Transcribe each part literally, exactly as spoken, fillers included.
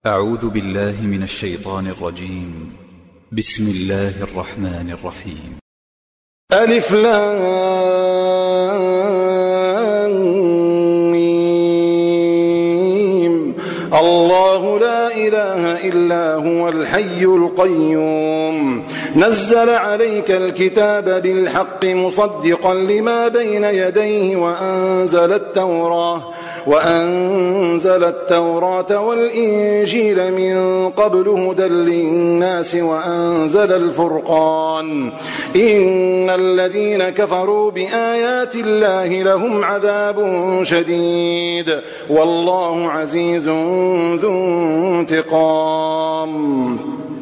أعوذ بالله من الشيطان الرجيم. بسم الله الرحمن الرحيم. ألف لام ميم. الله لا إله إلا هو الحي القيوم نزل عليك الكتاب بالحق مصدقا لما بين يديه وأنزل التوراة وأنزل التوراة والإنجيل من قبل هدى للناس وأنزل الفرقان إن الذين كفروا بآيات الله لهم عذاب شديد والله عزيز ذو انتقام.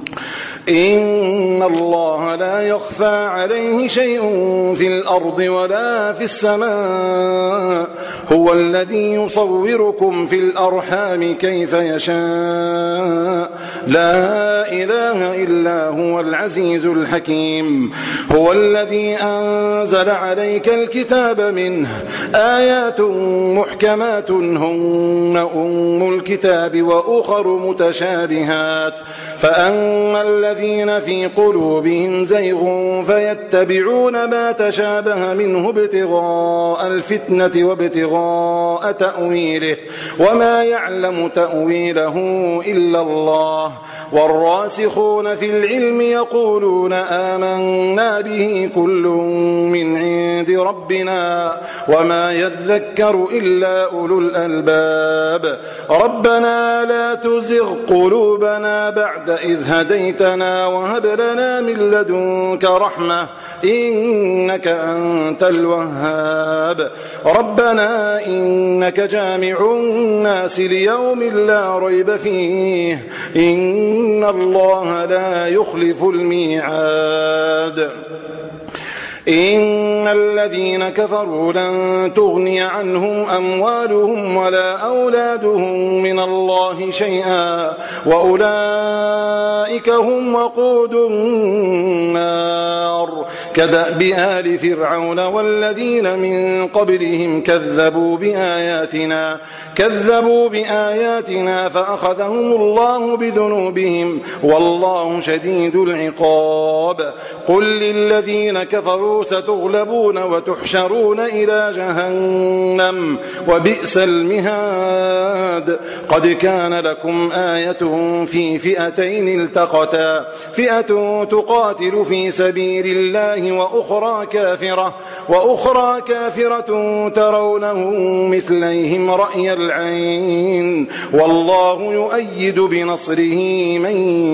إن الله لا يخفى عليه شيء في الأرض ولا في السماء هو الذي يصوركم في الأرحام كيف يشاء لا إله إلا هو العزيز الحكيم. هو الذي أنزل عليك الكتاب منه آيات محكمات هن أم الكتاب وأخر متشابهات فأما الذين الذين في قلوبهم زيغ فيتبعون ما تشابه منه ابتغاء الفتنة وابتغاء تأويله وما يعلم تأويله إلا الله والراسخون في العلم يقولون آمنا به كل من عند ربنا وما يذكر إلا أولو الألباب. ربنا لا تزغ قلوبنا بعد إذ هديتنا وهب لنا من لدنك رحمة إنك أنت الوهاب. ربنا إنك جامع الناس ليوم لا ريب فيه إن الله لا يخلف الميعاد. إن الذين كفروا لن تغني عنهم أموالهم ولا أولادهم من الله شيئا وأولئك هم وقود النار كدأب آل فرعون والذين من قبلهم كذبوا بآياتنا كذبوا بآياتنا فأخذهم الله بذنوبهم والله شديد العقاب. قل للذين كفروا ستغلبون وتحشرون إلى جهنم وبئس المهاد. قد كان لكم آية في فئتين التقتا فئة تقاتل في سبيل الله وأخرى كافرة وأخرى كافرة ترونهم مثليهم رأي العين والله يؤيد بنصره من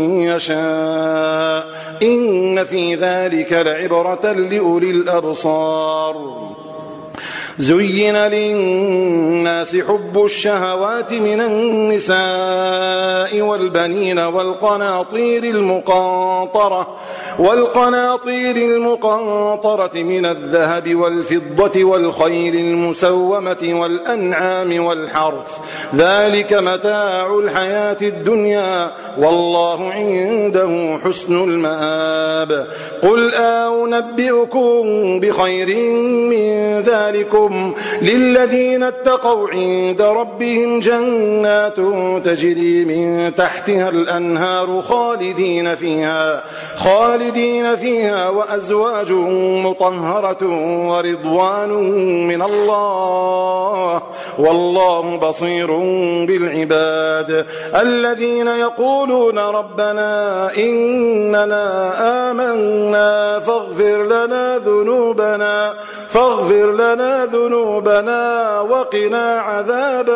يشاء إن في ذلك لعبرة لأولي الأبصار. زين للناس حب الشهوات من النساء والبنين والقناطير المقنطرة والقناطير المقنطرة من الذهب والفضة والخيل المسومة والأنعام والحرث ذلك متاع الحياة الدنيا والله عنده حسن المآب. قل أنبئكم بخير من ذلكم للذين اتقوا عند ربهم جنات تجري من تحتها الأنهار خالدين فيها خالدين فيها وأزواج مطهرة ورضوان من الله والله بصير بالعباد. الذين يقولون ربنا إننا آمنا فاغفر لنا ذنوبنا فاغفر لنا ذنوبنا وقنا عذاب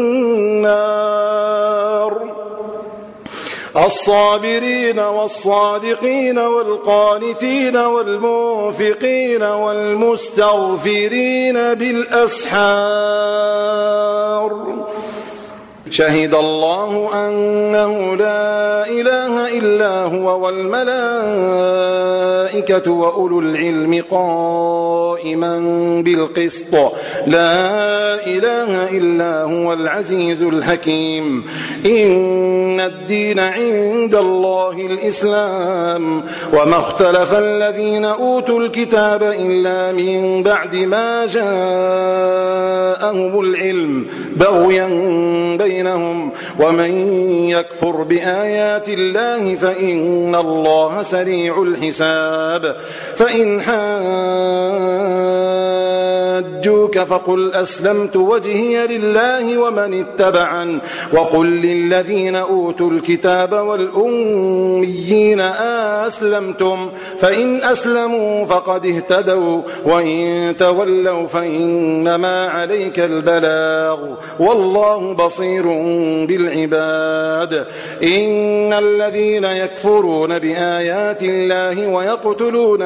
النار. الصابرين والصادقين والقانتين والمنفقين والمستغفرين بالأسحار. شهد الله أنه لا إله إلا هو والملائكة وأولو العلم قائما بالقسط لا إله إلا هو العزيز الحكيم. إن الدين عند الله الإسلام وما اختلف الذين أوتوا الكتاب إلا من بعد ما جاءهم العلم بغيا بين بينهم ومن يكفر بآيات الله فإن الله سريع الحساب فإن حاجوك فقل أسلمت وجهي لله ومن اتبعن وقل للذين أوتوا الكتاب والأميين أسلمتم فإن أسلموا فقد اهتدوا وإن تولوا فإنما عليك البلاغ والله بصير بالعباد إن الذين يكفرون بآيات الله ويقتلون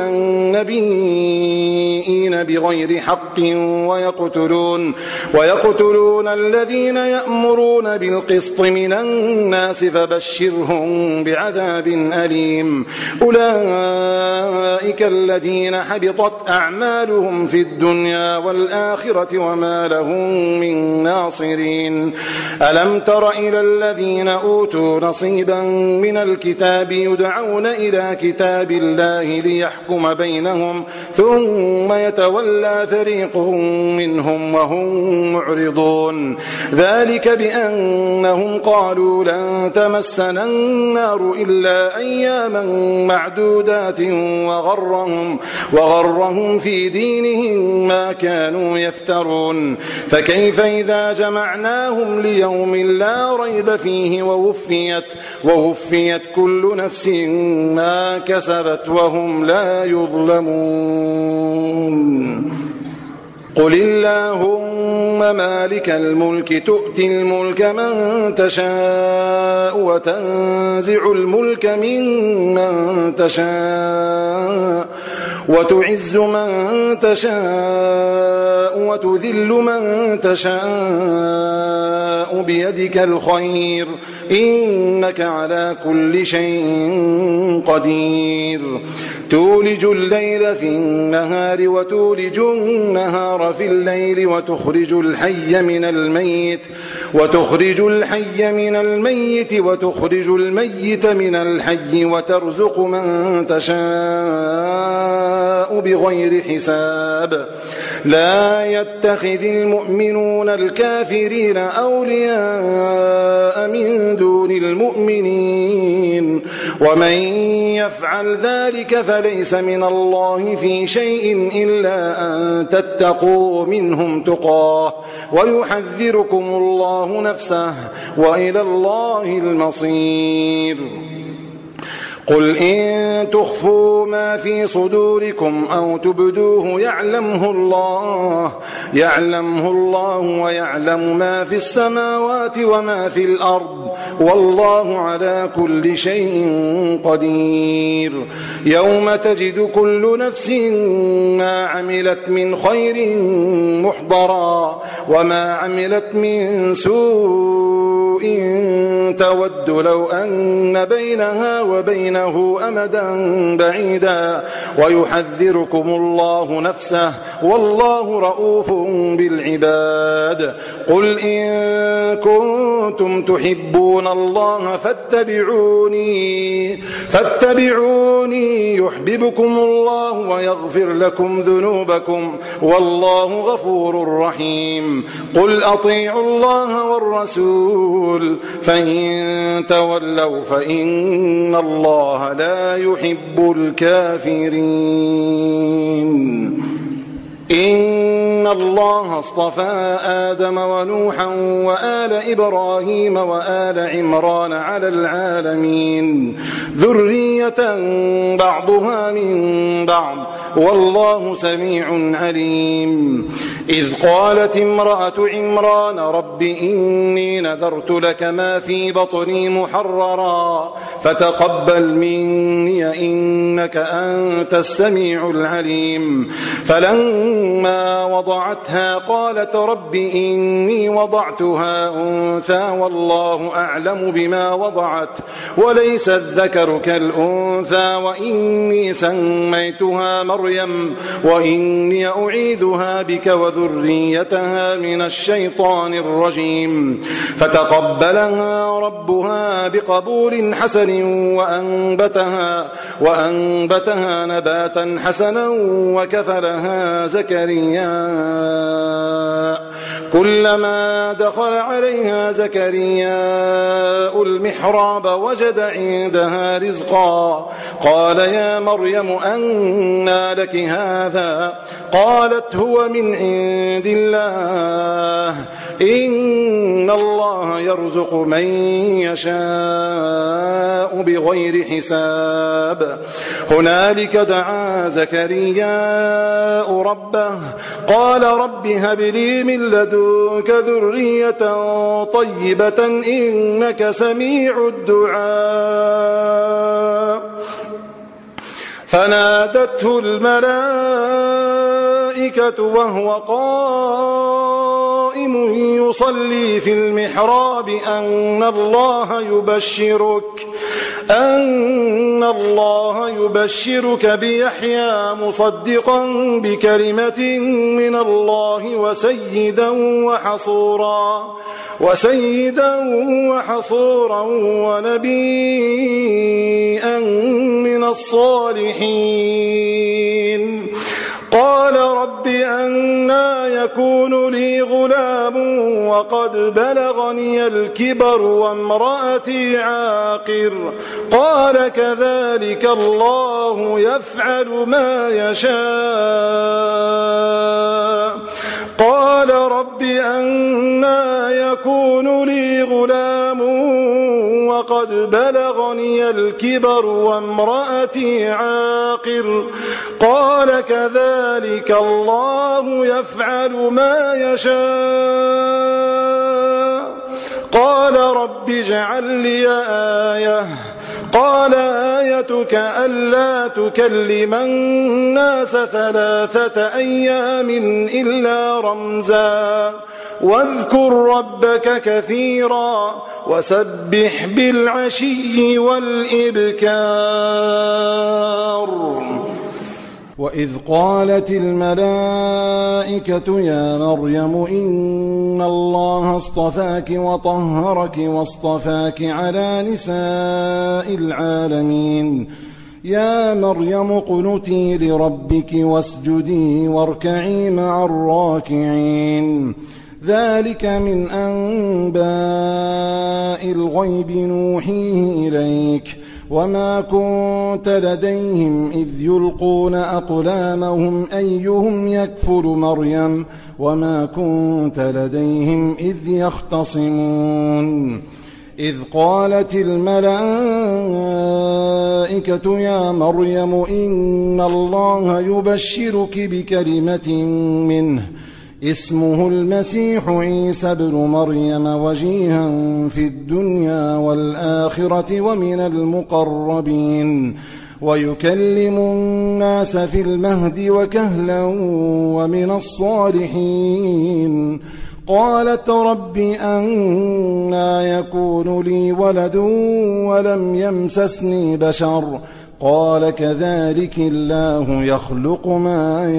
النبيين بغير حق ويقتلون, ويقتلون الذين يأمرون بالقسط من الناس فبشرهم بعذاب أليم أولئك الذين حبطت أعمالهم في الدنيا والآخرة وما لهم من ناصرين ألم تر إلى الذين أوتوا نصيبا من الكتاب يدعون إلى كتاب الله ليحكم بينهم ثم يتولى فريق منهم وهم معرضون ذلك بأنهم قالوا لن تمسنا النار إلا أياما معدودات وغرهم, وغرهم في دينهم ما كانوا يفترون فكيف إذا جمعناهم ليوم لا ريب فيه ووفيت, ووفيت كل نفس ما كسبت وهم لا يظلمون قل اللهم مالك الملك تؤتي الملك من تشاء وتنزع الملك ممن تشاء وتعز من تشاء وتذل من تشاء بيدك الخير إنك على كل شيء قدير تولج الليل في النهار وتولج النهار في الليل وتخرج الحي من الميت وتخرج الحي من الميت وتخرج الميت من الحي وترزق من تشاء بغير حساب لا يتخذ المؤمنون الكافرين أولياء من دون المؤمنين ومن يفعل ذلك فليس من الله في شيء إلا أن تتقوا منهم تقاه ويحذركم الله نفسه وإلى الله المصير قل إن تخفوا ما في صدوركم أو تبدوه يعلمه الله يعلمه الله ويعلم ما في السماوات وما في الأرض والله على كل شيء قدير يوم تجد كل نفس ما عملت من خير محضرا وما عملت من سوء تود لو أن بينها وبينه أمدا بعيدا ويحذركم الله نفسه والله رؤوف بالعباد قل إن كنتم تحبون الله فاتبعوني فاتبعوني يحببكم الله ويغفر لكم ذنوبكم والله غفور رحيم قل أطيعوا الله والرسول فإن تولوا فإن الله لا يحب الكافرين إن الله اصطفى آدم ونوحا وآل إبراهيم وآل عمران على العالمين ذرية بعضها من بعض والله سميع عليم إذ قالت امرأة عمران رب إني نذرت لك ما في بطني محررا فتقبل مني إنك أنت السميع العليم فلما وضعتها قالت رب إني وضعتها أنثى والله أعلم بما وضعت وليس الذكر كالأنثى وإني سميتها مريم وإني أعيذها بك وذريتها ذريتها من الشيطان الرجيم فتقبلها ربها بقبول حسن وأنبتها, وأنبتها نباتا حسنا وكفلها زكريا. كلما دخل عليها زكريا المحراب وجد عندها رزقا قال يا مريم أنى لك هذا؟ قالت هو من عند الله إن الله يرزق من يشاء بغير حساب. هنالك دعا زكريا ربه قال رب هب لي من لدنك ذرية طيبة إنك سميع الدعاء. فنادته الملائكة وهو قائم يصلي في المحراب أن الله يبشرك أن الله يبشرك بيحيى مصدقا بكلمة من الله وسيدا وحصورا وسيدا وحصورا ونبيا من الصالحين. قال رب أنى يكون لي غلام وقد بلغني الكبر وامرأتي عاقر؟ قال كذلك الله يفعل ما يشاء. قال رب أنى يكون لي غلام وقد بلغني الكبر وامرأتي عاقر؟ قال كذلك الله يفعل ما يشاء. قال رب اجعل لي آية. قال آيتك ألا تكلم الناس ثلاثة أيام إلا رمزا واذكر ربك كثيرا وسبح بالعشي والإبكار. وإذ قالت الملائكة يا مريم إن الله اصطفاك وطهرك واصطفاك على نساء العالمين. يا مريم اقنتي لربك واسجدي واركعي مع الراكعين. ذلك من أنباء الغيب نوحيه إليك وما كنت لديهم إذ يلقون أقلامهم أيهم يكفل مريم وما كنت لديهم إذ يختصمون. إذ قالت الملائكة يا مريم إن الله يبشرك بكلمة منه اسمه المسيح عيسى ابن مريم وجيها في الدنيا والآخرة ومن المقربين ويكلم الناس في المهد وكهلا ومن الصالحين. قالت رب أنى يكون لي ولد ولم يمسسني بشر؟ قال كذلك الله يخلق ما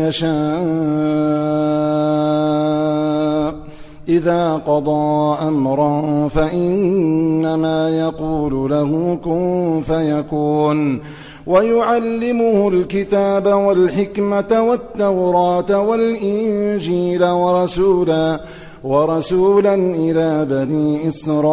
يشاء. إذا قضى أمرا فإنما يقول له كن فيكون. ويعلمه الكتاب والحكمة والتوراة والإنجيل ورسولا ورسولا إلى بني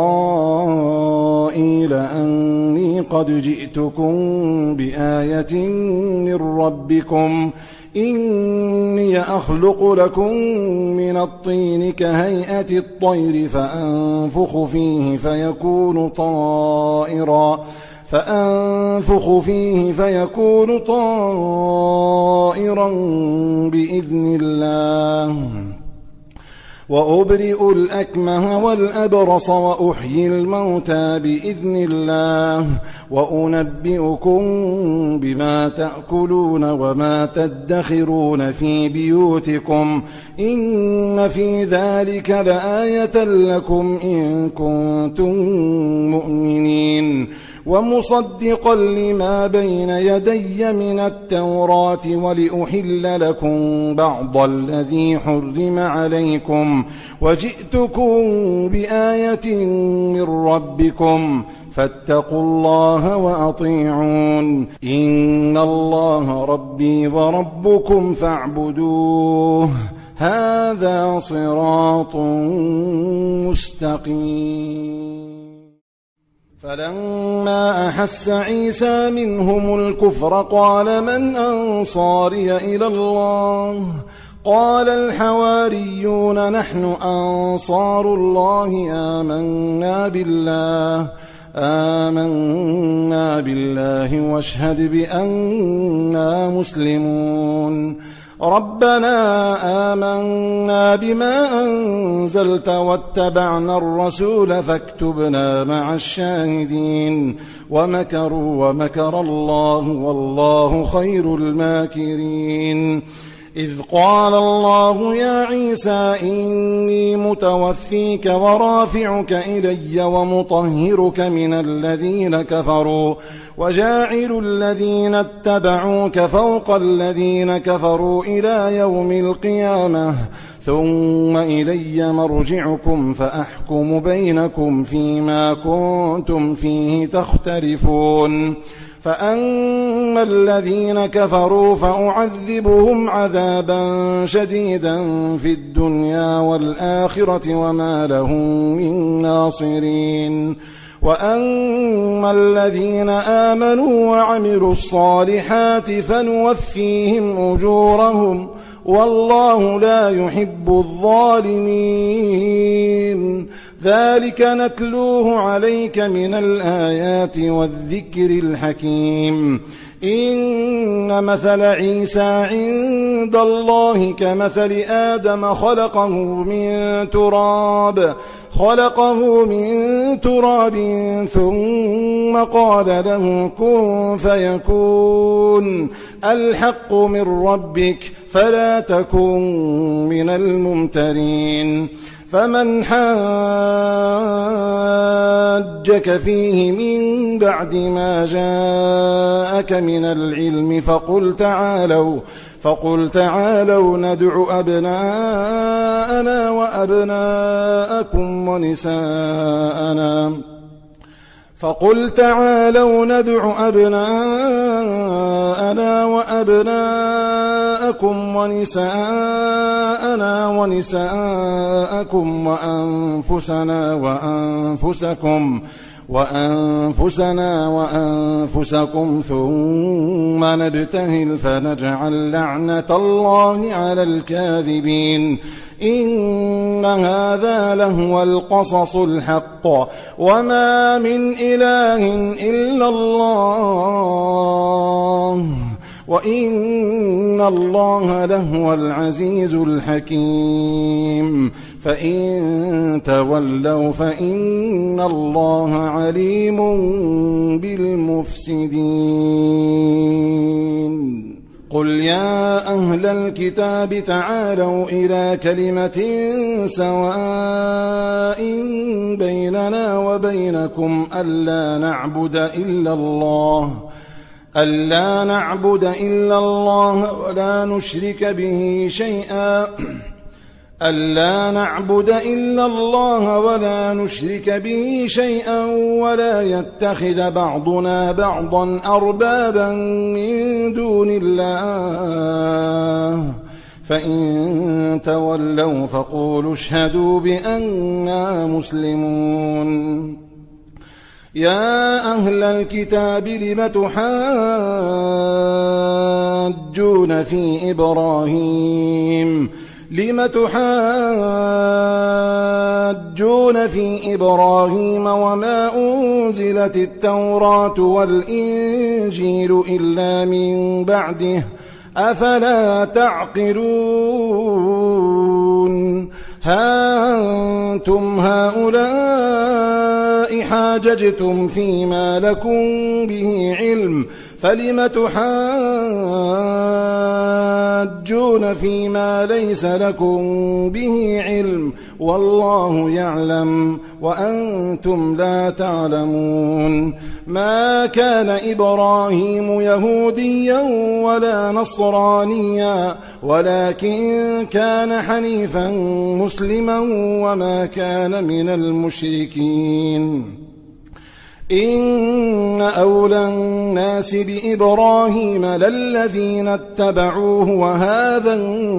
إسرائيل أني قد جئتكم بآية من ربكم إني أخلق لكم من الطين كهيئة الطير فأنفخ فيه فيكون طائرا فأنفخ فيه فيكون طائرا بإذن الله. وأبرئ الأكمه والأبرص وأحيي الموتى بإذن الله وأنبئكم بما تأكلون وما تدخرون في بيوتكم إن في ذلك لآية لكم إن كنتم مؤمنين. ومصدقا لما بين يدي من التوراة ولأحل لكم بعض الذي حرم عليكم وجئتكم بآية من ربكم فاتقوا الله وأطيعون إن الله ربي وربكم فاعبدوه هذا صراط مستقيم. فلما أحس عيسى منهم الكفر قال من أنصاري إلى الله قال الحواريون نحن أنصار الله آمنا بالله آمنا بالله واشهد بأننا مسلمون. ربنا آمنا بما أنزلت واتبعنا الرسول فاكتبنا مع الشاهدين. ومكروا ومكر الله والله خير الماكرين. إذ قال الله يا عيسى إني متوفيك ورافعك إلي ومطهرك من الذين كفروا وجاعل الذين اتبعوك فوق الذين كفروا إلى يوم القيامة ثم إلي مرجعكم فأحكم بينكم فيما كنتم فيه تختلفون. فأما الذين كفروا فأعذبهم عذابا شديدا في الدنيا والآخرة وما لهم من ناصرين. وأما الذين آمنوا وعملوا الصالحات فنوفيهم أجورهم والله لا يحب الظالمين. ذلك نتلوه عليك من الآيات والذكر الحكيم. إن مثل عيسى عند الله كمثل آدم خلقه من تراب خلقه من تراب ثم قال له كن فيكون. الحق من ربك فلا تكن من الممترين. فمن حاجك فيه من بعد ما جاءك من العلم فقل تعالوا فقل تعالوا ندع أبناءنا وأبناءكم ونساءنا فقل تعالوا ندع أبناءنا وأبناءكم ونساءنا ونساءكم وأنفسنا وأنفسكم وأنفسنا وأنفسكم ثم نبتهل فنجعل لعنة الله على الكاذبين. إن هذا لهو القصص الحق وما من إله إلا الله وإن الله لهو العزيز الحكيم. فإن تولوا فإن الله عليم بالمفسدين. قل يا أهل الكتاب تعالوا إلى كلمة سواء بيننا وبينكم ألا نعبد إلا الله ألا نعبد إلا الله ولا نشرك به شيئا ألا نعبد إلا الله ولا نشرك به شيئا ولا يتخذ بعضنا بعضا أربابا من دون الله. فإن تولوا فقولوا اشهدوا بأننا مسلمون. يا أهل الكتاب لم تحاجون في إبراهيم لم تحاجون في إبراهيم وما أنزلت التوراة والإنجيل إلا من بعده أفلا تعقلون. ها أنتم هؤلاء حاججتم فيما لكم به علم فلم تحاجون فيما ليس لكم به علم والله يعلم وأنتم لا تعلمون ما كان إبراهيم يهوديا ولا نصرانيا ولكن كان حنيفا مسلما وما كان من المشركين إن أولى الناس بإبراهيم للذين اتبعوه وهذا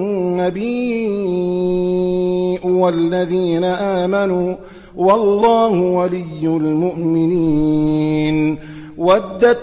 النبي والذين آمنوا والله ولي المؤمنين ودت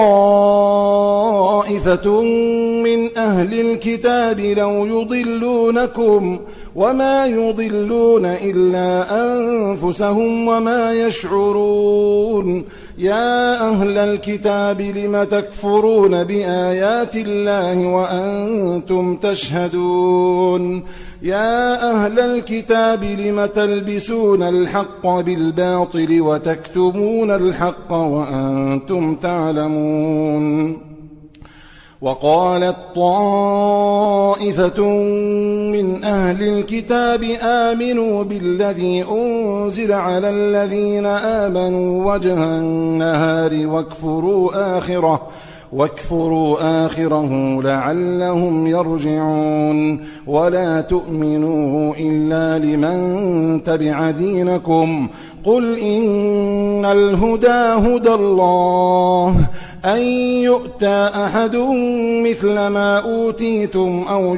طائفة من أهل الكتاب لو يضلونكم وما يضلون إلا أنفسهم وما يشعرون يا أهل الكتاب لم تكفرون بآيات الله وأنتم تشهدون يا أهل الكتاب لم تلبسون الحق بالباطل وتكتمون الحق وأنتم تعلمون وقالت طائفة من أهل الكتاب آمنوا بالذي أنزل على الذين آمنوا وجه النهار واكفروا آخره واكفروا آخره لعلهم يرجعون ولا تؤمنوا إلا لمن تبع دينكم قل إن الهدى هدى الله أن يؤتى أحد مثل ما أوتيتم أو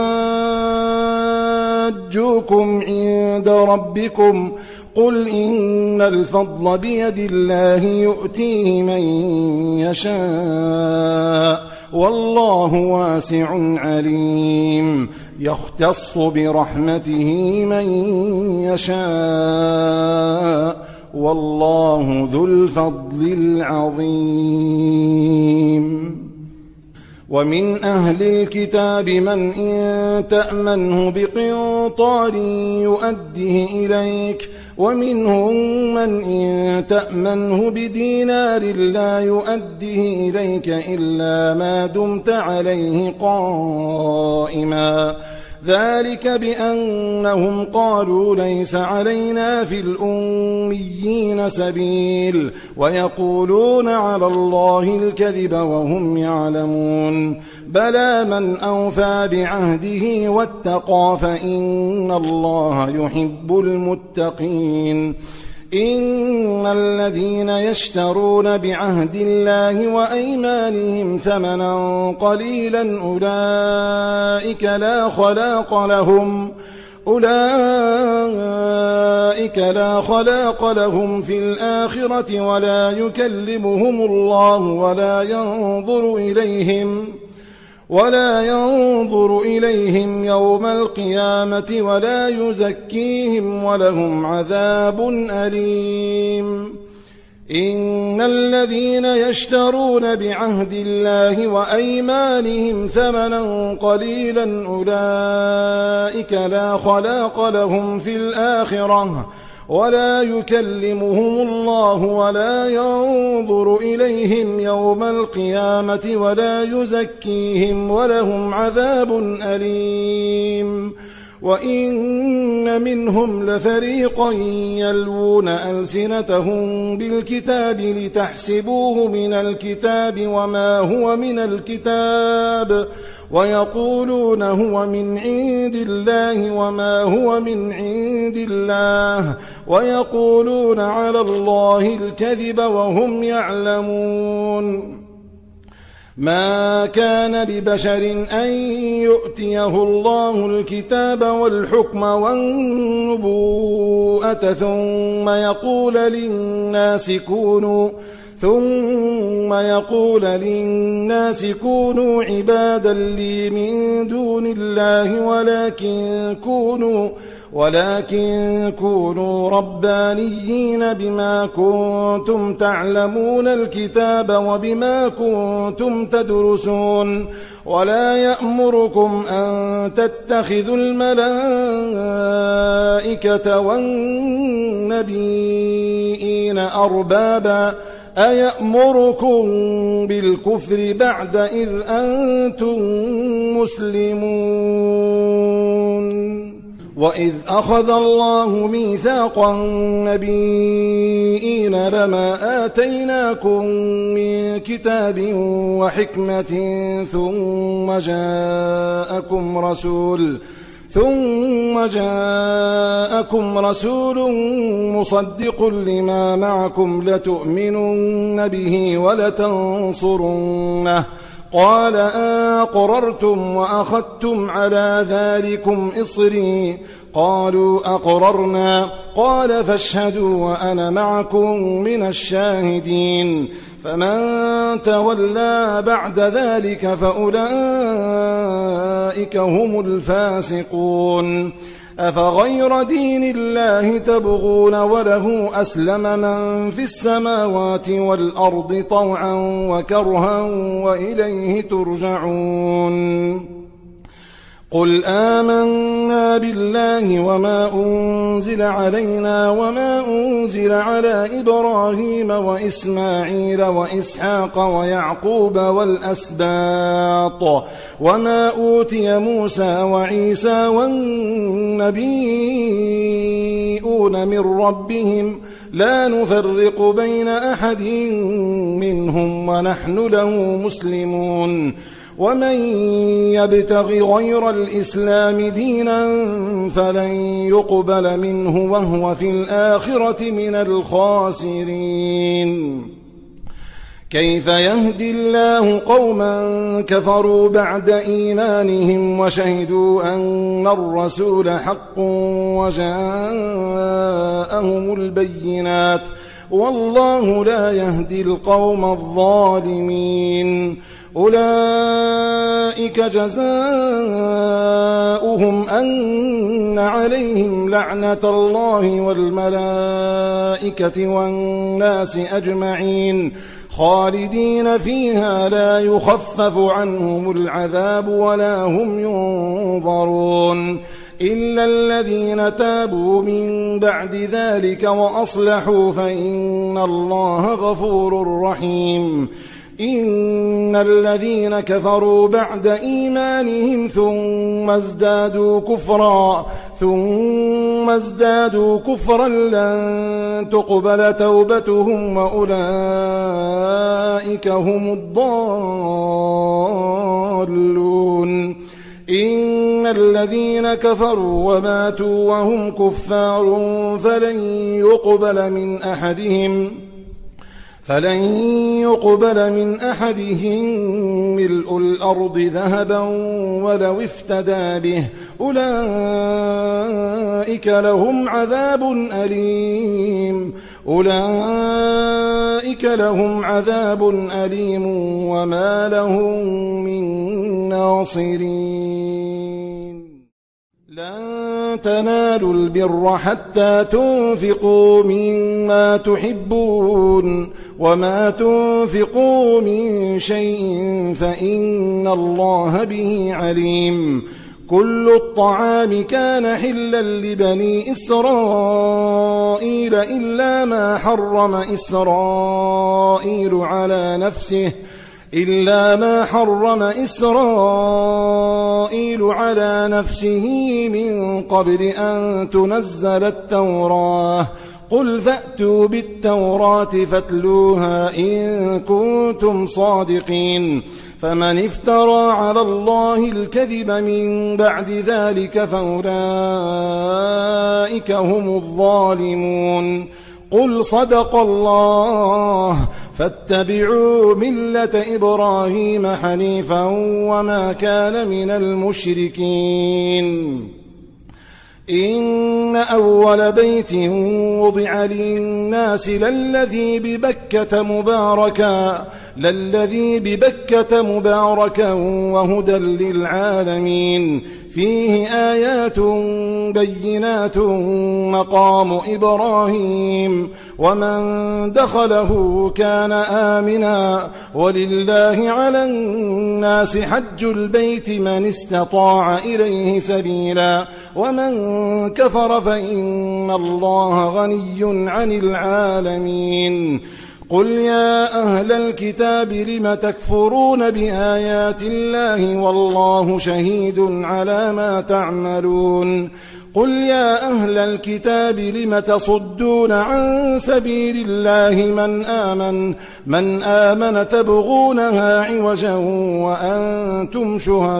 يحاجوكم عند ربكم قل إن الفضل بيد الله يؤتيه من يشاء والله واسع عليم يختص برحمته من يشاء والله ذو الفضل العظيم ومن أهل الكتاب من إن تأمنه بقنطار يؤديه إليك ومنهم من إن تأمنه بدينار لا يؤديه إليك إلا ما دمت عليه قائما ذلك بأنهم قالوا ليس علينا في الأميين سبيل ويقولون على الله الكذب وهم يعلمون بلى من أوفى بعهده واتقى فإن الله يحب المتقين إن الذين يشترون بعهد الله وأيمانهم ثمنا قليلا أولئك لا خلاق لهم أولئك لا خلاق لهم في الآخرة ولا يكلمهم الله ولا ينظر إليهم ولا ينظر إليهم يوم القيامة ولا يزكيهم ولهم عذاب أليم إن الذين يشترون بعهد الله وأيمانهم ثمنا قليلا أولئك لا خلاق لهم في الآخرة ولا يكلمهم الله ولا ينظر إليهم يوم القيامة ولا يزكيهم ولهم عذاب أليم وإن منهم لفريقا يلوون ألسنتهم بالكتاب لتحسبوه من الكتاب وما هو من الكتاب ويقولون هو من عند الله وما هو من عند الله ويقولون على الله الكذب وهم يعلمون ما كان لبشر أن يؤتيه الله الكتاب والحكم والنبوءة ثم يقول للناس كونوا ثم يقول للناس كونوا عبادا لي من دون الله ولكن كونوا ولكن كونوا ربانيين بما كنتم تعلمون الكتاب وبما كنتم تدرسون ولا يأمركم أن تتخذوا الملائكة والنبيين أربابا أيأمركم بالكفر بعد إذ أنتم مسلمون وإذ أخذ الله ميثاق النبيين لما آتيناكم من كتاب وحكمة ثم جاءكم رسول ثم جاءكم رسول مصدق لما معكم لتؤمنن به ولتنصرنه قال أقررتم وأخذتم على ذلكم إصري قالوا أقررنا قال فاشهدوا وأنا معكم من الشاهدين فمن تولى بعد ذلك فأولئك هم الفاسقون أفغير دين الله تبغون وله أسلم من في السماوات والأرض طوعا وكرها وإليه ترجعون قل آمنا بالله وما أنزل علينا وما أنزل على إبراهيم وإسماعيل وإسحاق ويعقوب والأسباط وما أوتي موسى وعيسى والنبيون من ربهم لا نفرق بين أحد منهم ونحن له مسلمون ومن يبتغ غير الإسلام دينا فلن يقبل منه وهو في الآخرة من الخاسرين كيف يهدي الله قوما كفروا بعد إيمانهم وشهدوا أن الرسول حق وجاءهم البينات والله لا يهدي القوم الظالمين أولئك جزاؤهم أن عليهم لعنة الله والملائكة والناس أجمعين خالدين فيها لا يخفف عنهم العذاب ولا هم ينظرون إلا الذين تابوا من بعد ذلك وأصلحوا فإن الله غفور رحيم إن الذين كفروا بعد إيمانهم ثم ازدادوا كفرا ثم ازدادوا كفرا لن تقبل توبتهم وأولئك هم الضالون إن الذين كفروا وماتوا وهم كفار فلن يقبل من أحدهم فلن يقبل من أحدهم ملء الأرض ذهبا ولو افتدى به أولئك لهم عذاب أليم أولئك لهم عذاب أليم وما لهم من ناصرين لن تنالوا البر حتى تنفقوا مما تحبون وما تنفقوا من شيء فإن الله به عليم كل الطعام كان حلا لبني إسرائيل إلا ما حرم إسرائيل على نفسه إلا ما حرم إسرائيل على نفسه من قبل أن تنزل التوراة قل فأتوا بالتوراة فاتلوها إن كنتم صادقين فمن افترى على الله الكذب من بعد ذلك فأولئك هم الظالمون قل صدق الله فاتبعوا ملة إبراهيم حنيفا وما كان من المشركين إن أول بيت وضع للناس للذي ببكة مباركا للذي ببكة مباركا وهدى للعالمين فيه آيات بينات مقام إبراهيم ومن دخله كان آمنا ولله على الناس حج البيت من استطاع إليه سبيلا ومن كفر فإن الله غني عن العالمين قل يا أهل الكتاب لم تكفرون بآيات الله والله شهيد على ما تعملون قل يا أهل الكتاب لم تصدون عن سبيل الله من آمن من آمن تبغونها عوجا وأنتم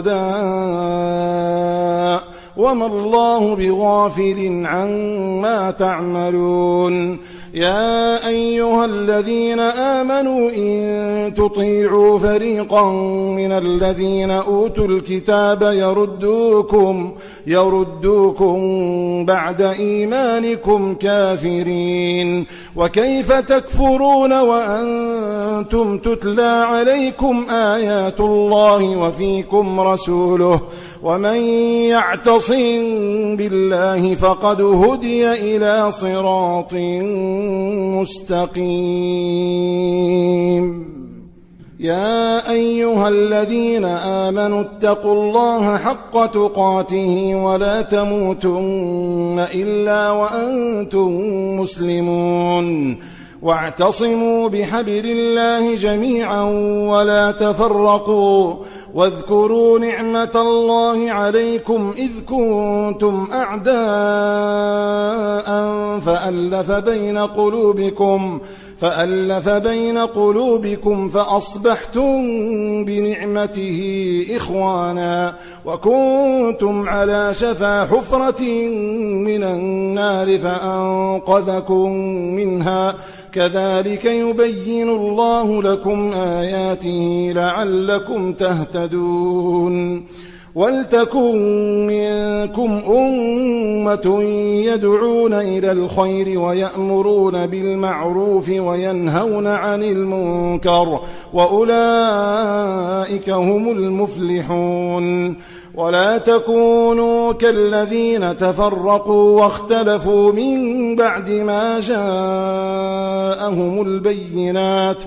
شهداء وما الله بغافل عما تعملون يا أيها الذين آمنوا إن تطيعوا فريقا من الذين أوتوا الكتاب يردوكم يردوكم بعد إيمانكم كافرين وكيف تكفرون وأنتم تتلى عليكم آيات الله وفيكم رسوله ومن يعتصم بالله فقد هدي إلى صراط مستقيم يا أيها الذين آمنوا اتقوا الله حق تقاته ولا تموتن إلا وأنتم مسلمون واعتصموا بحبل الله جميعا ولا تفرقوا واذكروا نعمة الله عليكم إذ كنتم أعداء فألف بين قلوبكم فألف بين قلوبكم فأصبحتم بنعمته إخوانا وكنتم على شفا حفرة من النار فأنقذكم منها كذلك يبين الله لكم آياته لعلكم تهتدون ولتكن منكم أمة يدعون إلى الخير ويأمرون بالمعروف وينهون عن المنكر وأولئك هم المفلحون ولا تكونوا كالذين تفرقوا واختلفوا من بعد ما جاءهم البينات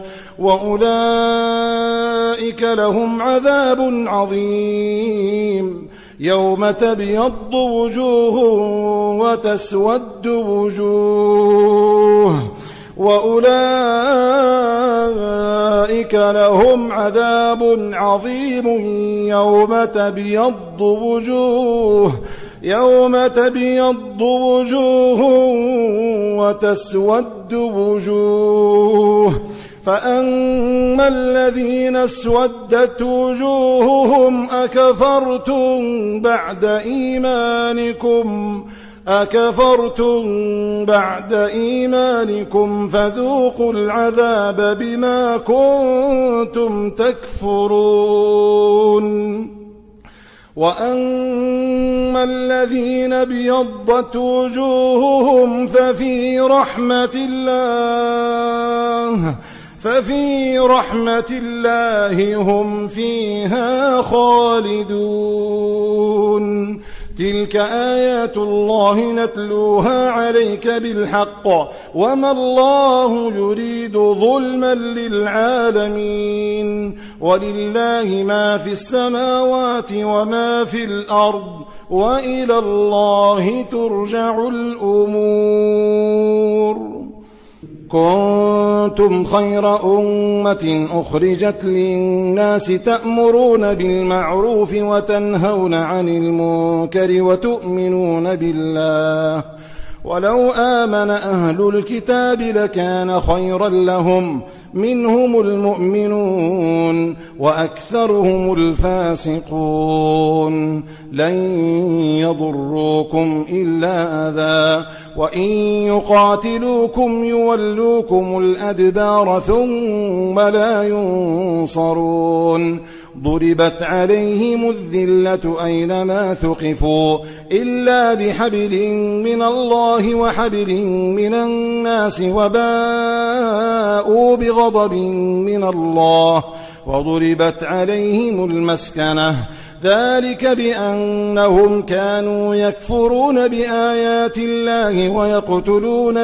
وأولئك لهم عذاب عظيم يوم تبيض وجوه وتسود وجوه وأولئك لهم عذاب عظيم يوم تبيض وجوه يوم تبيض وجوه وتسود وجوه فأما الذين اسودت وجوههم أكفرتم بعد إيمانكم أكفرتم بعد إيمانكم فذوقوا العذاب بما كنتم تكفرون وأما الذين ابيضت وجوههم ففي رحمة الله ففي رحمة الله هم فيها خالدون تلك آيات الله نتلوها عليك بالحق وما الله يريد ظلما للعالمين ولله ما في السماوات وما في الأرض وإلى الله ترجع الأمور كنتم خير أمة أخرجت للناس تأمرون بالمعروف وتنهون عن المنكر وتؤمنون بالله ولو آمن أهل الكتاب لكان خيرا لهم منهم المؤمنون وأكثرهم الفاسقون لن يضروكم إلا أذى وإن يقاتلوكم يولوكم الأدبار ثم لا ينصرون ضربت عليهم الذلة أينما ثقفوا إلا بحبل من الله وحبل من الناس وباءوا بغضب من الله وضربت عليهم المسكنة ذلك بأنهم كانوا يكفرون بآيات الله ويقتلون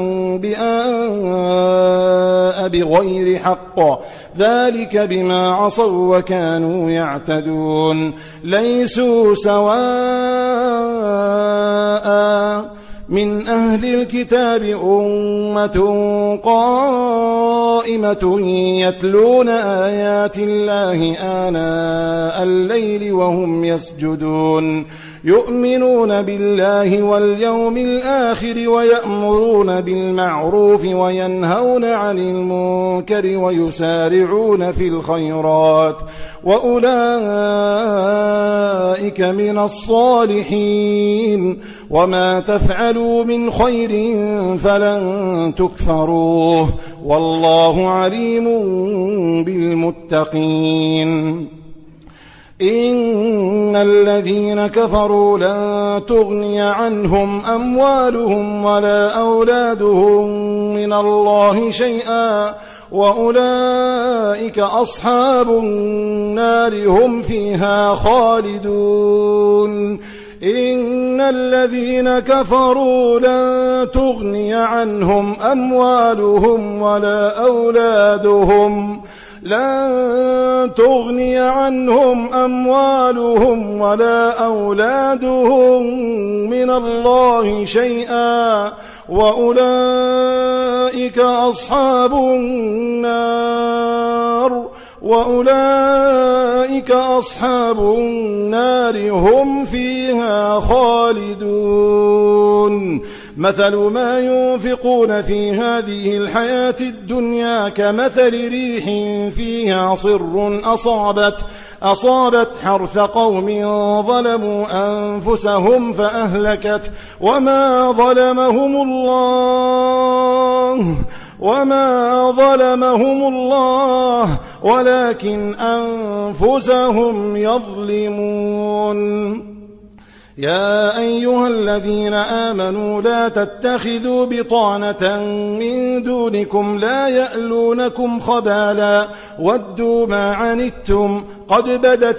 الأنبياء بغير حق ذلك بما عصوا وكانوا يعتدون ليسوا سواء من أهل الكتاب أمة قائمة يتلون آيات الله آناء الليل وهم يسجدون يؤمنون بالله واليوم الآخر ويأمرون بالمعروف وينهون عن المنكر ويسارعون في الخيرات وأولئك من الصالحين وما تفعلوا من خير فلن تكفروه والله عليم بالمتقين. إن الذين كفروا لن تغني عنهم أموالهم ولا أولادهم من الله شيئا وأولئك أصحاب النار هم فيها خالدون. إن الذين كفروا لن تغني عنهم أموالهم ولا أولادهم لن تغني عنهم أموالهم ولا أولادهم من الله شيئا وأولئك أصحاب النار وأولئك أصحاب النار هم فيها خالدون. مثل ما ينفقون في هذه الحياة الدنيا كمثل ريح فيها صر أصابت أصابت حرث قوم ظلموا أنفسهم فأهلكت وما ظلمهم الله وما ظلمهم الله ولكن أنفسهم يظلمون. يا أيها الذين آمنوا لا تتخذوا بطانة من دونكم لا يألونكم خبالا ودوا ما عنتم قد بدت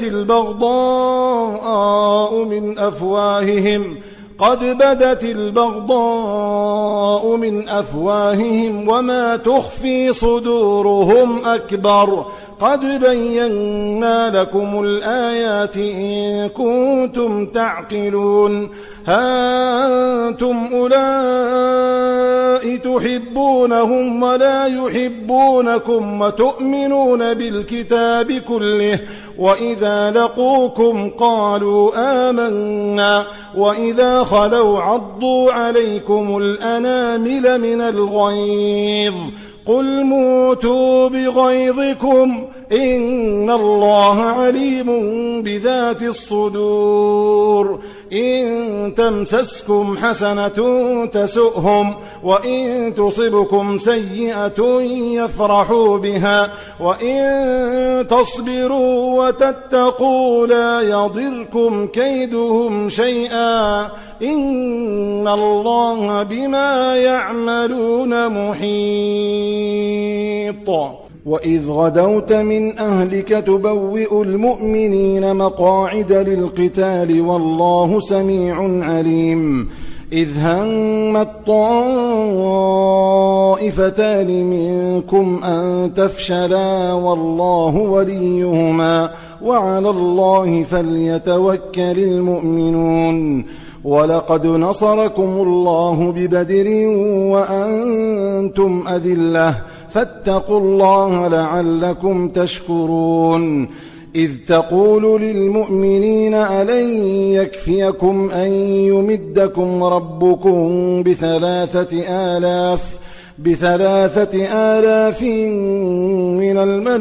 البغضاء من أفواههم قد بدت البغضاء من أفواههم وما تخفي صدورهم أكبر قد بينا لكم الآيات إن كنتم تعقلون. ها أنتم أولئك تحبونهم ولا يحبونكم وتؤمنون بالكتاب كله وإذا لقوكم قالوا آمنا وإذا خلوا عضوا عليكم الأنامل من الغيظ قل موتوا بغيظكم إن الله عليم بذات الصدور. إن تمسسكم حسنة تسؤهم وإن تصبكم سيئة يفرحوا بها وإن تصبروا وتتقوا لا يضركم كيدهم شيئا إن الله بما يعملون محيط. وإذ غدوت من أهلك تبوئ المؤمنين مقاعد للقتال والله سميع عليم. إذ همت طائفتان منكم أن تفشلا والله وليهما وعلى الله فليتوكل المؤمنون. ولقد نصركم الله ببدر وأنتم أذلة فاتقوا الله لعلكم تشكرون. إذ تقول للمؤمنين ألن يكفيكم أن يمدكم ربكم بثلاثة آلاف بثلاثة آلاف من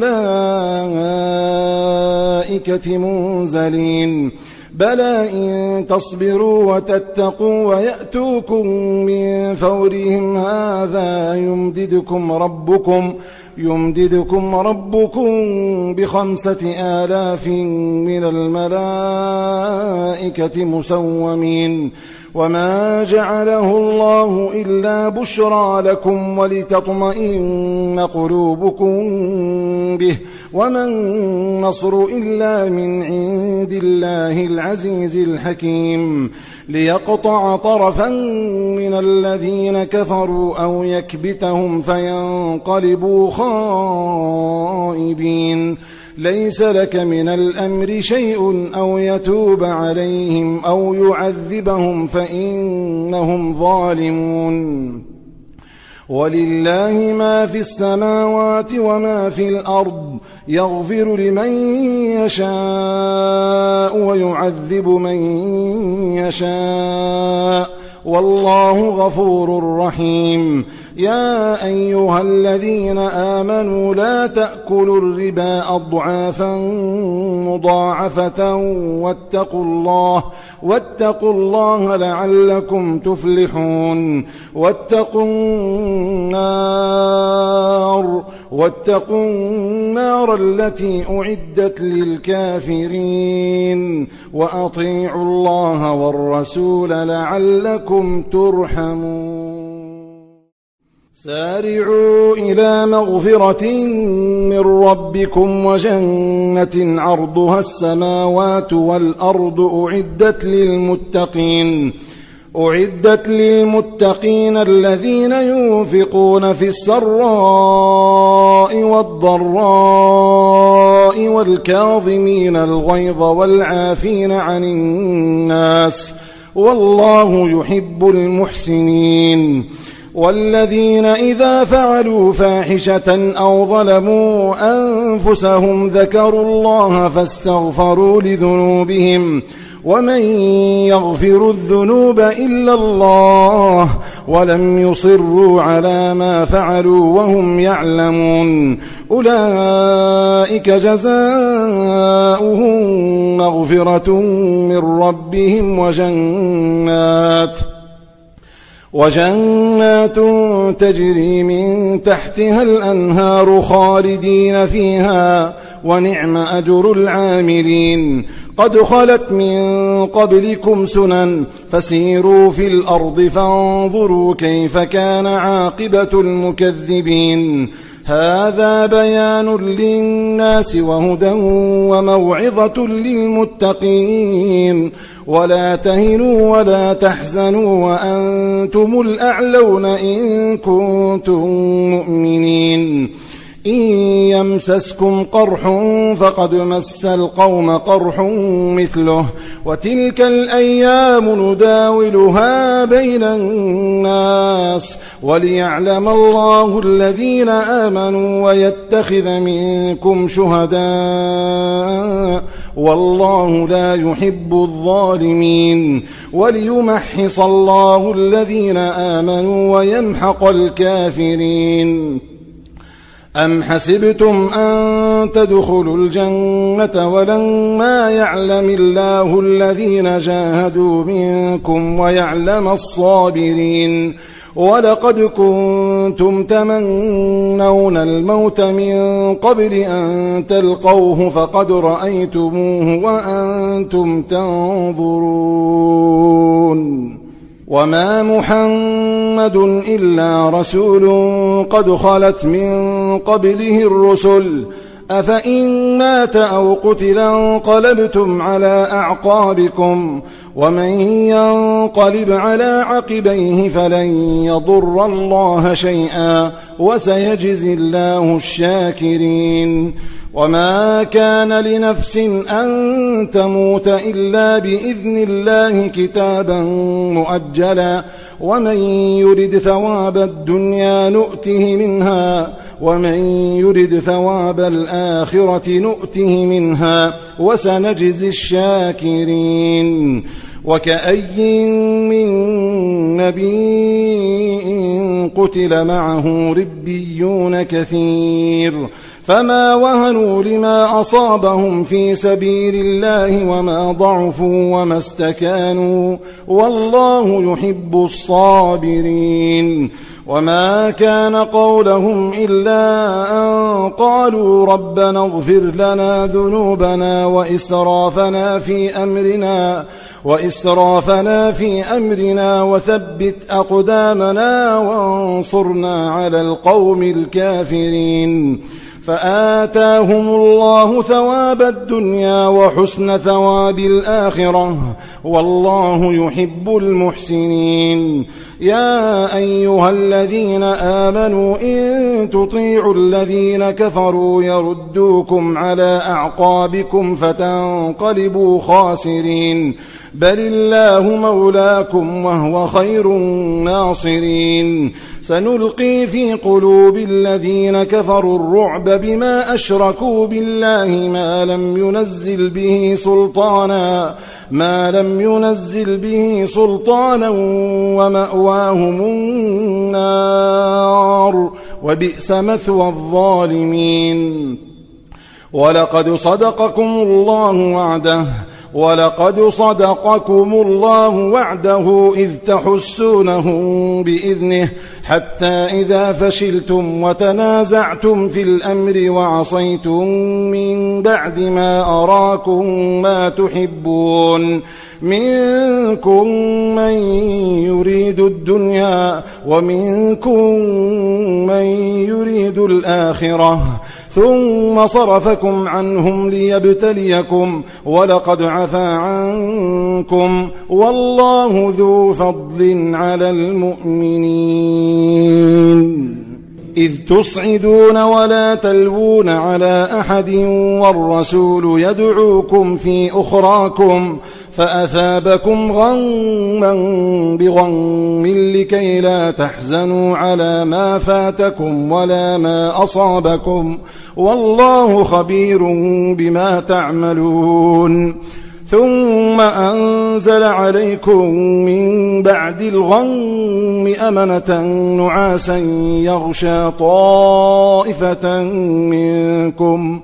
الملائكة منزلين بلى إن تصبروا وتتقوا ويأتوكم من فورهم هذا يمددكم ربكم يمددكم ربكم بخمسة آلاف من الملائكة مسومين وما جعله الله إلا بشرى لكم ولتطمئن قلوبكم به وما النصر إلا من عند الله العزيز الحكيم ليقطع طرفا من الذين كفروا أو يكبتهم فينقلبوا خائبين ليس لك من الأمر شيء أو يتوب عليهم أو يعذبهم فإنهم ظالمون. ولله ما في السماوات وما في الأرض، يغفر لمن يشاء ويعذب من يشاء، والله غفور رحيم. يا أيها الذين آمنوا لا تأكلوا الربا أضعافا مضاعفة واتقوا الله واتقوا الله لعلكم تفلحون. واتقوا النار واتقوا النار التي أعدت للكافرين، وأطيعوا الله والرسول لعلكم ترحمون. سارعوا إلى مغفرة من ربكم وجنة عرضها السماوات والأرض أعدت للمتقين أعدت للمتقين الذين ينفقون في السراء والضراء والكاظمين الغيظ والعافين عن الناس، والله يحب المحسنين. والذين إذا فعلوا فاحشة أو ظلموا أنفسهم ذكروا الله فاستغفروا لذنوبهم، ومن يغفر الذنوب إلا الله، ولم يصروا على ما فعلوا وهم يعلمون، أولئك جزاؤهم مغفرة من ربهم وجنات وجنات تجري من تحتها الأنهار خالدين فيها، ونعم أجر العاملين. قد خلت من قبلكم سنن فسيروا في الأرض فانظروا كيف كان عاقبة المكذبين. هذا بيان للناس وهدى وموعظة للمتقين. ولا تهنوا ولا تحزنوا وأنتم الأعلون إن كنتم مؤمنين. إن يمسسكم قرح فقد مس القوم قرح مثله، وتلك الأيام نداولها بين الناس، وليعلم الله الذين آمنوا ويتخذ منكم شهداء، والله لا يحب الظالمين، وليمحص الله الذين آمنوا ويمحق الكافرين. أم حسبتم أن تدخلوا الجنة ولما يعلم الله الذين جاهدوا منكم ويعلم الصابرين؟ ولقد كنتم تمنون الموت من قبل أن تلقوه فقد رأيتموه وأنتم تنظرون. وما محمد إلا رسول قد خلت من قبله الرسل، أفإن مات أو قتل انقلبتم على أعقابكم، ومن ينقلب على عقبيه فلن يضر الله شيئا، وسيجزي الله الشاكرين. وما كان لنفس أن تموت إلا بإذن الله كتابا مؤجلا، ومن يرد ثواب الدنيا نؤته منها، ومن يرد ثواب الآخرة نؤته منها، وسنجزي الشاكرين. وكأي من نبي قتل معه ربيون كثير، فما وهنوا لما أصابهم في سبيل الله وما ضعفوا وما استكانوا، والله يحب الصابرين. وما كان قولهم إلا أن قالوا ربنا اغفر لنا ذنوبنا وإسرافنا في أمرنا وإسرافنا في أمرنا وثبت أقدامنا وانصرنا على القوم الكافرين. فآتاهم الله ثواب الدنيا وحسن ثواب الآخرة والله يحب المحسنين. يا أيها الذين آمنوا إن تطيعوا الذين كفروا يردوكم على أعقابكم فتنقلبوا خاسرين بل الله مولاكم وهو خير الناصرين. سنلقي في قلوب الذين كفروا الرعب بما أشركوا بالله ما لم ينزل به سلطانا ما لم ينزل به سلطانا ومأواهم النار وبئس مثوى الظالمين. ولقد صدقكم الله وعده ولقد صدقكم الله وعده إذ تحسونهم بإذنه حتى إذا فشلتم وتنازعتم في الأمر وعصيتم من بعد ما أراكم ما تحبون منكم من يريد الدنيا ومنكم من يريد الآخرة ثم صرفكم عنهم ليبتليكم ولقد عفا عنكم والله ذو فضل على المؤمنين. إذ تصعدون ولا تلوون على أحد والرسول يدعوكم في أخراكم فأثابكم غما بغم لكي لا تحزنوا على ما فاتكم ولا ما أصابكم والله خبير بما تعملون. ثم أنزل عليكم من بعد الغم أمنة نعاسا يغشى طائفة منكم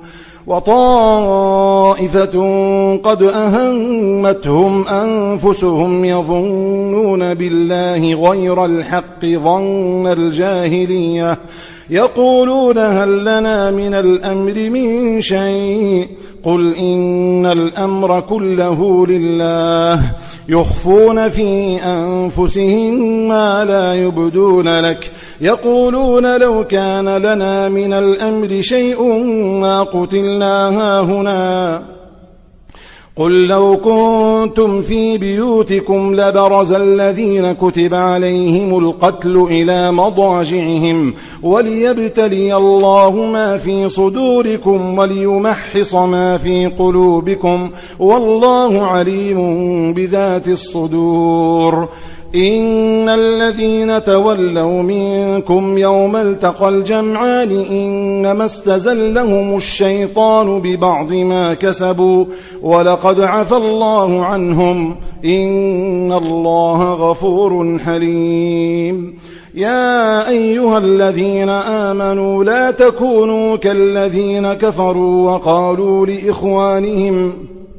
وطائفة قد أهمتهم أنفسهم يظنون بالله غير الحق ظن الجاهلية يقولون هل لنا من الأمر من شيء قل إن الأمر كله لله يخفون في أنفسهم ما لا يبدون لك يقولون لو كان لنا من الأمر شيء ما قتلنا هاهنا قل لو كنتم في بيوتكم لبرز الذين كتب عليهم القتل إلى مضاجعهم وليبتلي الله ما في صدوركم وليمحص ما في قلوبكم والله عليم بذات الصدور. إن الذين تولوا منكم يوم التقى الجمعان إنما استزلهم الشيطان ببعض ما كسبوا ولقد عفى الله عنهم إن الله غفور حليم. يا أيها الذين آمنوا لا تكونوا كالذين كفروا وقالوا لإخوانهم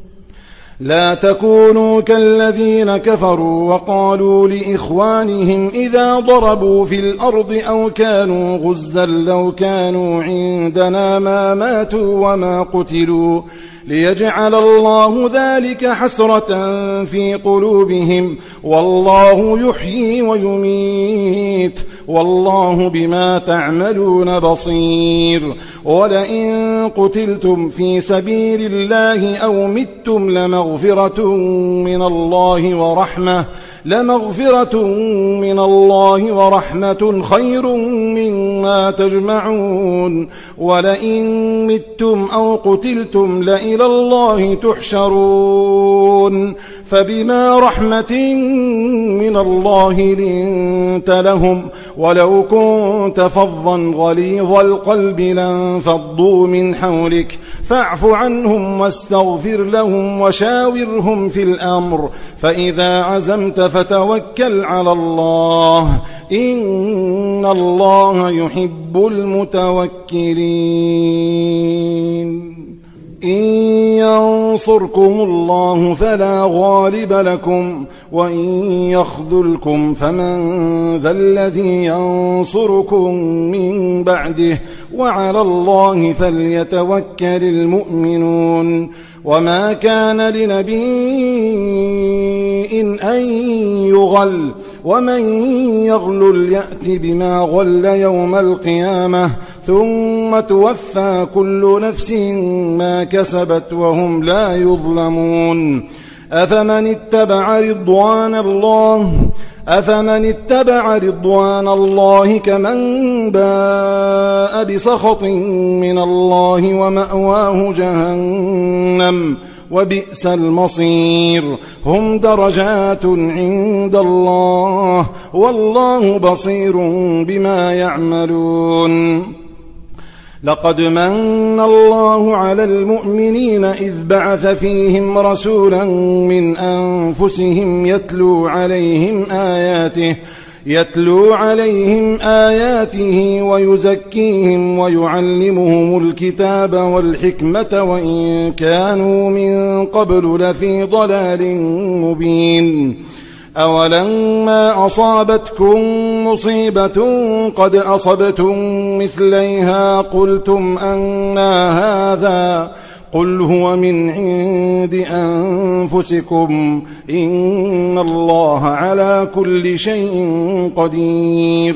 لا تكونوا كالذين كفروا وقالوا لإخوانهم إذا ضربوا في الأرض أو كانوا غزا لو كانوا عندنا ما ماتوا وما قتلوا ليجعل الله ذلك حسرة في قلوبهم والله يحيي ويميت والله بما تعملون بصير. ولئن قتلتم في سبيل الله أو متم لمغفرة من الله ورحمة لمغفرة من الله ورحمة خير مما تجمعون. ولئن متم أو قتلتم لإلى الله تحشرون فبما رحمة من الله لنت لهم ولو كنت فظا غليظ القلب لانفضوا من حولك فاعف عنهم واستغفر لهم وشاورهم في الأمر فإذا عزمت فتوكل على الله إن الله يحب المتوكلين. إن ينصركم الله فلا غالب لكم وإن يخذلكم فمن ذا الذي ينصركم من بعده وعلى الله فليتوكل المؤمنون. وما كان لنبي أن يغل ومن يغلل يأت بما غل يوم القيامة ثم توفى كل نفس ما كسبت وهم لا يظلمون أفمن اتبع رضوان الله أفمن اتبع رضوان الله كمن باء بسخط من الله ومأواه جهنم وبئس المصير هم درجات عند الله والله بصير بما يعملون لقد من الله على المؤمنين إذ بعث فيهم رسولا من أنفسهم يتلو عليهم آياته يتلو عليهم آياته ويزكيهم ويعلمهم الكتاب والحكمة وإن كانوا من قبل لفي ضلال مبين أولما أصابتكم مصيبة قد أصبتم مثليها قلتم أنى هذا قل هو من عند أنفسكم إن الله على كل شيء قدير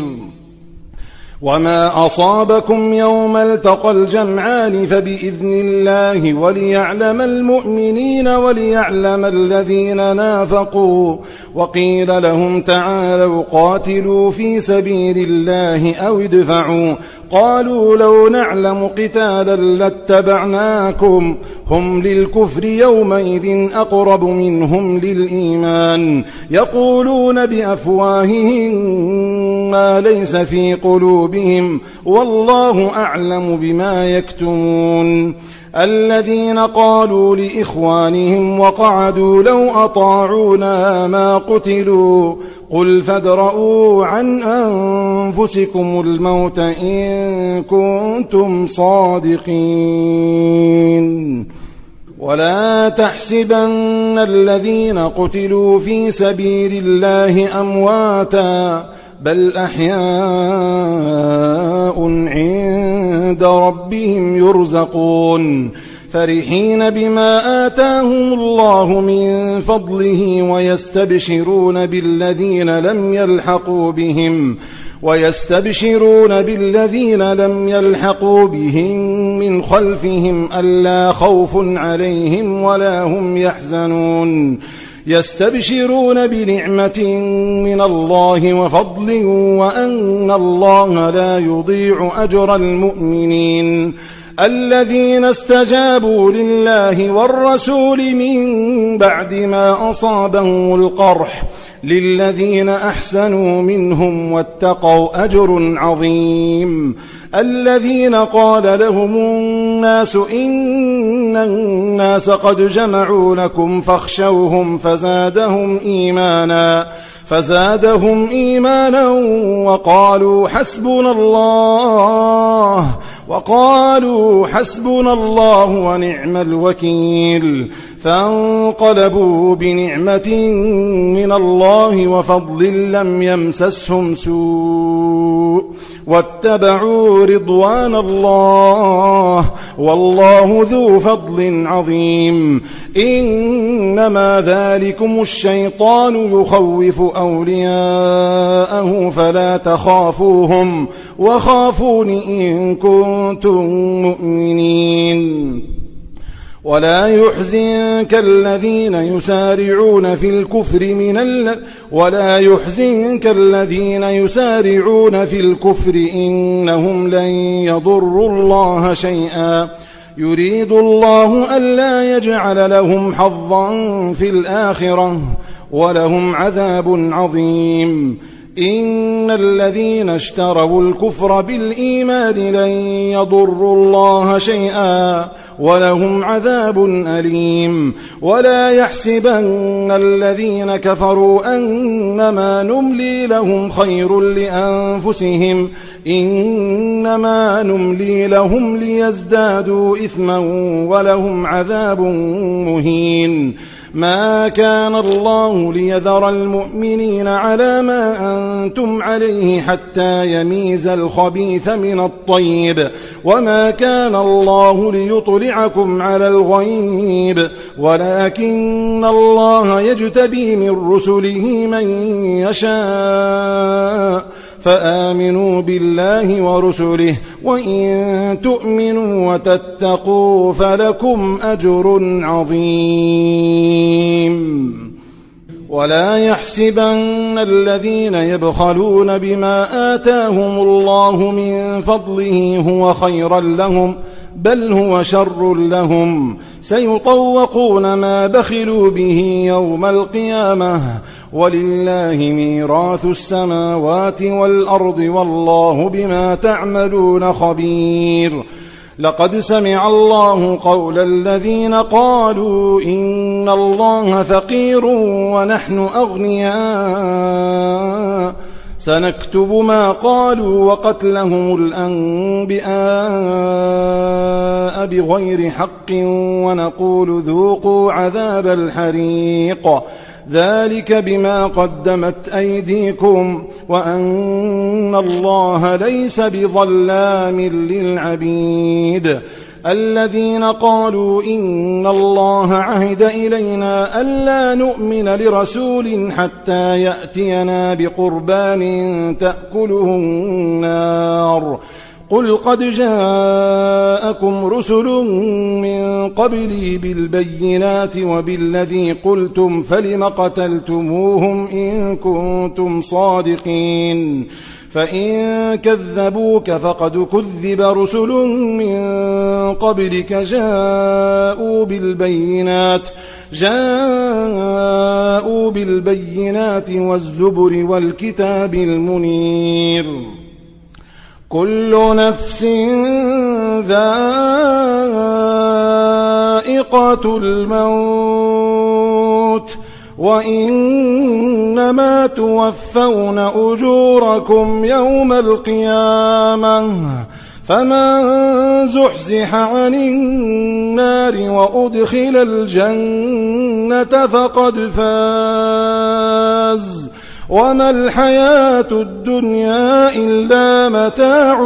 وما أصابكم يوم التقى الجمعان فبإذن الله وليعلم المؤمنين وليعلم الذين نافقوا وقيل لهم تعالوا قاتلوا في سبيل الله أو ادفعوا قالوا لو نعلم قتالا لاتبعناكم هم للكفر يومئذ أقرب منهم للإيمان يقولون بأفواههم ما ليس في قلوبهم والله أعلم بما يكتمون الذين قالوا لإخوانهم وقعدوا لو أطاعونا ما قتلوا قل فادرءوا عن أنفسكم الموت إن كنتم صادقين ولا تحسبن الذين قتلوا في سبيل الله أمواتا بل أحياء عند ربهم يرزقون فرحين بما آتاهم الله من فضله ويستبشرون بالذين لم يلحقوا بهم ويستبشرون بالذين لم يلحقوا بهم من خلفهم ألا خوف عليهم ولا هم يحزنون يستبشرون بنعمة من الله وفضل وأن الله لا يضيع أجر المؤمنين الذين استجابوا لله والرسول من بعد ما أصابهم القرح للذين أحسنوا منهم واتقوا أجر عظيم الذين قال لهم الناس إن الناس قد جمعوا لكم فاخشوهم فزادهم إيمانا فزادهم إيمانا وقالوا حسبنا الله وقالوا حسبنا الله ونعم الوكيل فانقلبوا بنعمة من الله وفضل لم يمسسهم سوء واتبعوا رضوان الله والله ذو فضل عظيم إنما ذلكم الشيطان يخوف أولياءه فلا تخافوهم وخافون إن كنتم مؤمنين ولا يحزنك الذين يسارعون في الكفر من ال... ولا يحزنك الذين يسارعون في الكفر إنهم لن يضروا الله شيئا يريد الله ألا يجعل لهم حظا في الآخرة ولهم عذاب عظيم إن الذين اشتروا الكفر بالإيمان لن يضروا الله شيئا ولهم عذاب أليم ولا يحسبن الذين كفروا أنما نملي لهم خير لأنفسهم إنما نملي لهم ليزدادوا إثما ولهم عذاب مهين ما كان الله ليذر المؤمنين على ما أنتم عليه حتى يميز الخبيث من الطيب وما كان الله ليطلعكم على الغيب ولكن الله يجتبي من رسله من يشاء فآمنوا بالله ورسله وإن تؤمنوا وتتقوا فلكم أجر عظيم. ولا يحسبن الذين يبخلون بما آتاهم الله من فضله هو خيرا لهم بل هو شر لهم سيطوقون ما بخلوا به يوم القيامة ولله ميراث السماوات والأرض والله بما تعملون خبير. لقد سمع الله قول الذين قالوا إن الله فقير ونحن أغنياء سنكتب ما قالوا وقتلهم الأنبياء بغير حق ونقول ذوقوا عذاب الحريق ذلك بما قدمت أيديكم وأن الله ليس بظلام للعبيد. الذين قالوا إن الله عهد إلينا ألا نؤمن لرسول حتى يأتينا بقربان تأكله النار قل قد جاءكم رسل من قبلي بالبينات وبالذي قلتم فلم قتلتموهم إن كنتم صادقين فإن كذبوك فقد كذب رسل من قبلك جاءوا بالبينات جاءوا بالبينات والزبر والكتاب المنير كل نفس ذائقة الموت وإنما توفون أجوركم يوم القيامة فمن زحزح عن النار وأدخل الجنة فقد فاز وما الحياة الدنيا إلا متاع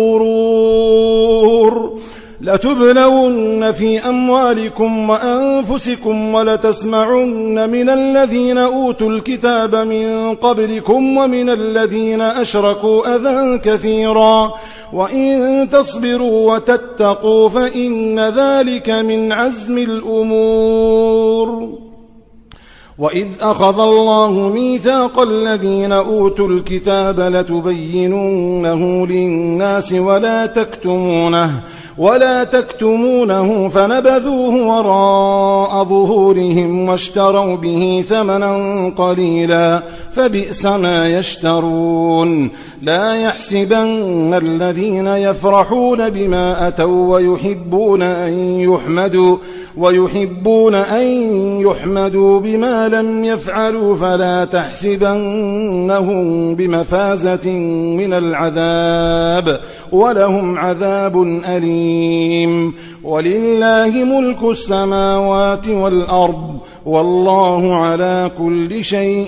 الغرور. لتبلون في أموالكم وأنفسكم ولتسمعن من الذين أوتوا الكتاب من قبلكم ومن الذين أشركوا أذى كثيرا وإن تصبروا وتتقوا فإن ذلك من عزم الأمور. وإذ أخذ الله ميثاق الذين أوتوا الكتاب لتبيننه للناس ولا تكتمونه ولا تكتمونه فنبذوه وراء ظهورهم واشتروا به ثمنا قليلا فبئس ما يشترون. لا يحسبن الذين يفرحون بما أتوا ويحبون أن يحمدوا ويحبون أن يحمدوا بما لم يفعلوا فلا تحسبنهم بمفازة من العذاب ولهم عذاب أليم. ولله ملك السماوات والأرض والله على كل شيء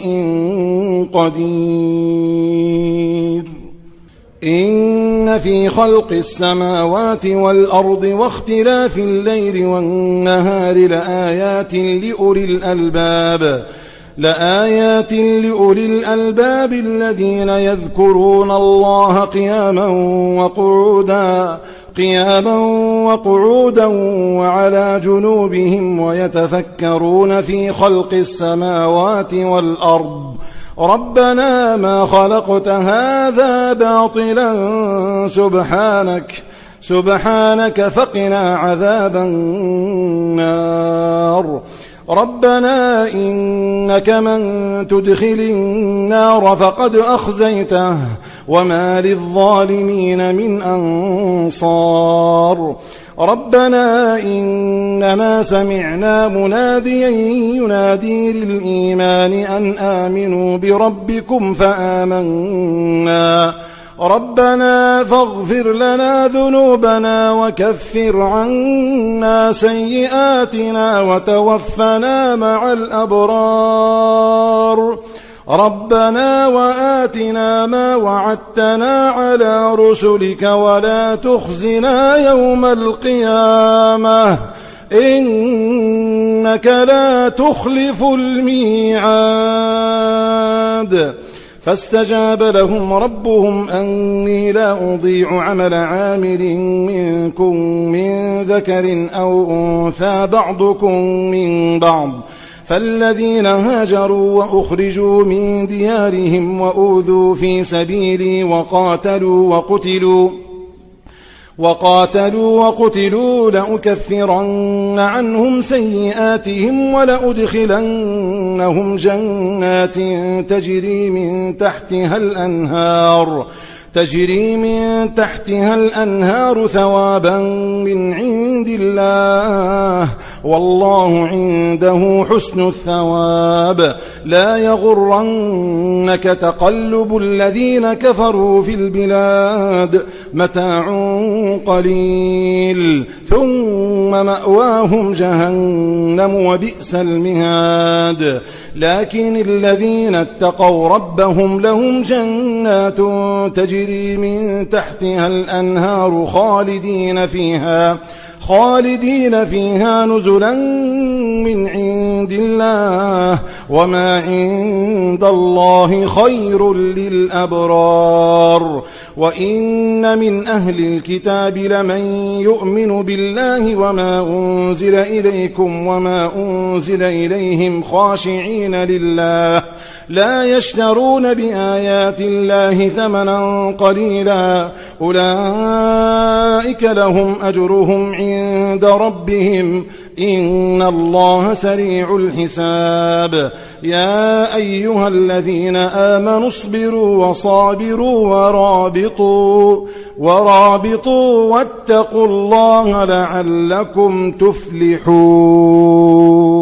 قدير. إن في خلق السماوات والأرض واختلاف الليل والنهار لآيات لأولي الألباب لآيات لأولي الألباب الذين يذكرون الله قياما وقعودا قياما وقعودا وعلى جنوبهم ويتفكرون في خلق السماوات والأرض ربنا ما خلقت هذا باطلا سبحانك سبحانك فقنا عذاب النار. ربنا إنك من تدخل النار فقد أخزيته وما للظالمين من أنصار. ربنا إننا سمعنا مناديا ينادي للإيمان أن آمنوا بربكم فآمنا ربنا فاغفر لنا ذنوبنا وكفر عنا سيئاتنا وتوفنا مع الأبرار ربنا وآتنا ما وعدتنا على رسلك ولا تخزنا يوم القيامة إنك لا تخلف الميعاد فاستجاب لهم ربهم أني لا أضيع عمل عامل منكم من ذكر أو أنثى بعضكم من بعض فالذين هاجروا وأخرجوا من ديارهم وأوذوا في سبيلي وقاتلوا وقتلوا وقاتلوا وقتلوا لأكفرن عنهم سيئاتهم ولأدخلنهم جنات تجري من تحتها الأنهار تجري من تحتها الأنهار ثوابا من عند الله والله عنده حسن الثواب لا يغرنك تقلب الذين كفروا في البلاد متاع قليل ثم مأواهم جهنم وبئس المهاد لكن الذين اتقوا ربهم لهم جنات تجري من تحتها الأنهار خالدين فيها خالدين فيها نزلا من عند الله وما عند الله خير للأبرار وإن من أهل الكتاب لمن يؤمن بالله وما أنزل إليكم وما أنزل إليهم خاشعين لله لا يشترون بآيات الله ثمنا قليلا أولئك لهم أجرهم عند ربهم إن الله سريع الحساب يا أيها الذين آمنوا اصبروا وصابروا ورابطوا ورابطوا واتقوا الله لعلكم تفلحون.